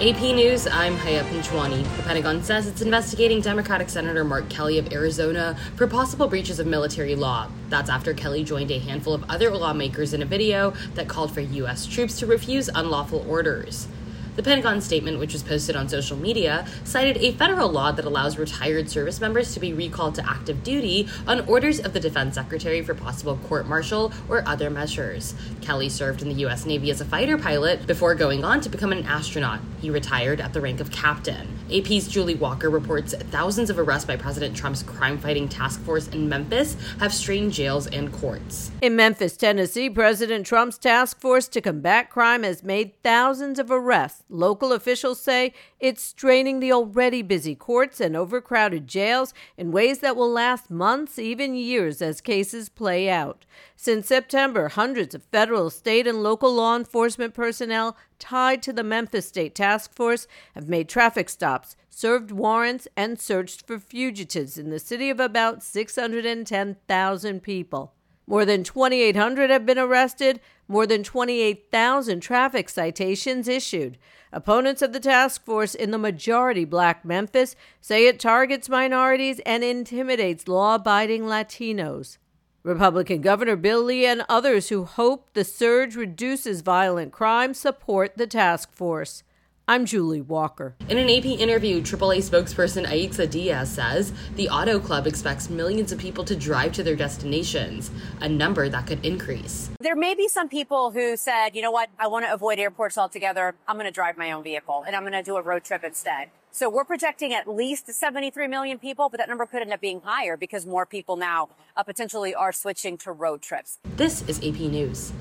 AP News, I'm Haya Panchwani. The Pentagon says it's investigating Democratic Senator Mark Kelly of Arizona for possible breaches of military law. That's after Kelly joined a handful of other lawmakers in a video that called for U.S. troops to refuse unlawful orders. The Pentagon statement, which was posted on social media, cited a federal law that allows retired service members to be recalled to active duty on orders of the Defense Secretary for possible court-martial or other measures. Kelly served in the U.S. Navy as a fighter pilot before going on to become an astronaut. He retired at the rank of captain. AP's Julie Walker reports thousands of arrests by President Trump's crime-fighting task force in Memphis have strained jails and courts. In Memphis, Tennessee, President Trump's task force to combat crime has made thousands of arrests. Local officials say it's straining the already busy courts and overcrowded jails in ways that will last months, even years, as cases play out. Since September, hundreds of federal, state, and local law enforcement personnel tied to the Memphis State Task Force have made traffic stops, served warrants, and searched for fugitives in the city of about 610,000 people. More than 2,800 have been arrested, more than 28,000 traffic citations issued. Opponents of the task force in the majority black Memphis say it targets minorities and intimidates law-abiding Latinos. Republican Governor Bill Lee and others who hope the surge reduces violent crime support the task force. I'm Julie Walker. In an AP interview, AAA spokesperson Aixa Diaz says the Auto Club expects millions of people to drive to their destinations, a number that could increase. There may be some people who said, you know what, I want to avoid airports altogether. I'm going to drive my own vehicle and I'm going to do a road trip instead. So we're projecting at least 73 million people, but that number could end up being higher because more people now potentially are switching to road trips. This is AP News.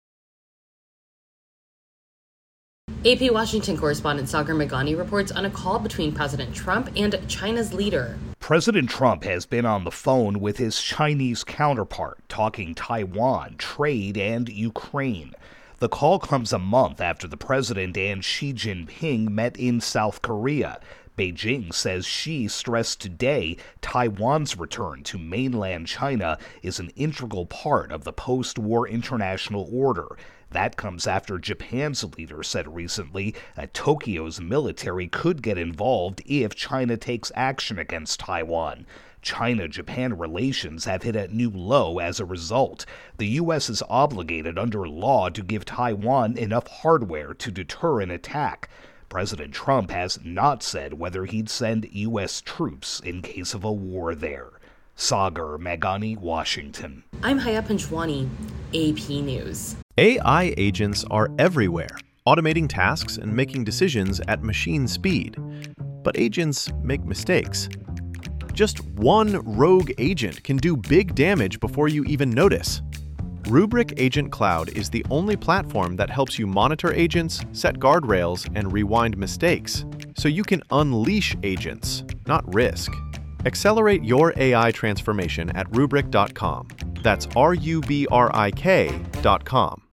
AP Washington correspondent Sagar Meghani reports on a call between President Trump and China's leader. President Trump has been on the phone with his Chinese counterpart, talking Taiwan, trade, and Ukraine. The call comes a month after the president and Xi Jinping met in South Korea. Beijing says Xi stressed today Taiwan's return to mainland China is an integral part of the post-war international order. That comes after Japan's leader said recently that Tokyo's military could get involved if China takes action against Taiwan. China-Japan relations have hit a new low as a result. The U.S. is obligated under law to give Taiwan enough hardware to deter an attack. President Trump has not said whether he'd send U.S. troops in case of a war there. Sagar Meghani, Washington. I'm Haya Panchwani, AP News. AI agents are everywhere, automating tasks and making decisions at machine speed. But agents make mistakes. Just one rogue agent can do big damage before you even notice. Rubrik Agent Cloud is the only platform that helps you monitor agents, set guardrails, and rewind mistakes, so you can unleash agents, not risk. Accelerate your AI transformation at Rubrik.com. That's RUBRIK.com.